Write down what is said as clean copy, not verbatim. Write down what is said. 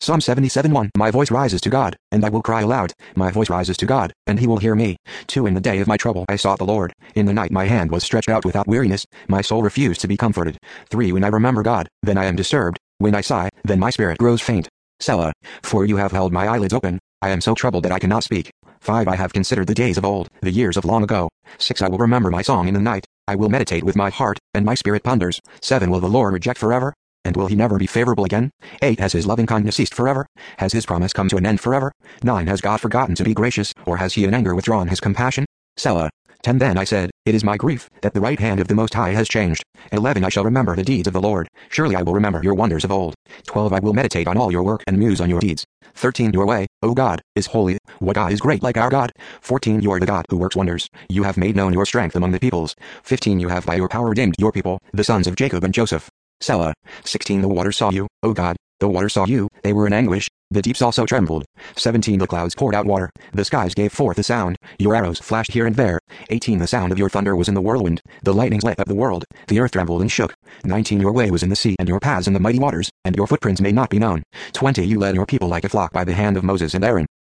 Psalm 77:1. My voice rises to God, and I will cry aloud. My voice rises to God, and he will hear me. 2. In the day of my trouble I sought the Lord. In the night my hand was stretched out without weariness. My soul refused to be comforted. 3. When I remember God, then I am disturbed. When I sigh, then my spirit grows faint. Selah. For you have held my eyelids open. I am so troubled that I cannot speak. 5. I have considered the days of old, the years of long ago. 6. I will remember my song in the night. I will meditate with my heart, and my spirit ponders. 7. Will the Lord reject forever? And will he never be favorable again? 8. Has his loving kindness ceased forever? Has his promise come to an end forever? 9. Has God forgotten to be gracious, or has he in anger withdrawn his compassion? Selah. 10. Then I said, it is my grief, that the right hand of the Most High has changed. 11. I shall remember the deeds of the Lord. Surely I will remember your wonders of old. 12. I will meditate on all your work and muse on your deeds. 13. Your way, O God, is holy. What God is great like our God? 14. You are the God who works wonders. You have made known your strength among the peoples. 15. You have by your power redeemed your people, the sons of Jacob and Joseph. Selah. 16. The waters saw you, O God. The waters saw you, they were in anguish. The deeps also trembled. 17. The clouds poured out water. The skies gave forth a sound. Your arrows flashed here and there. 18. The sound of your thunder was in the whirlwind. The lightnings lit up the world. The earth trembled and shook. 19. Your way was in the sea, and your paths in the mighty waters, and your footprints may not be known. 20. You led your people like a flock by the hand of Moses and Aaron.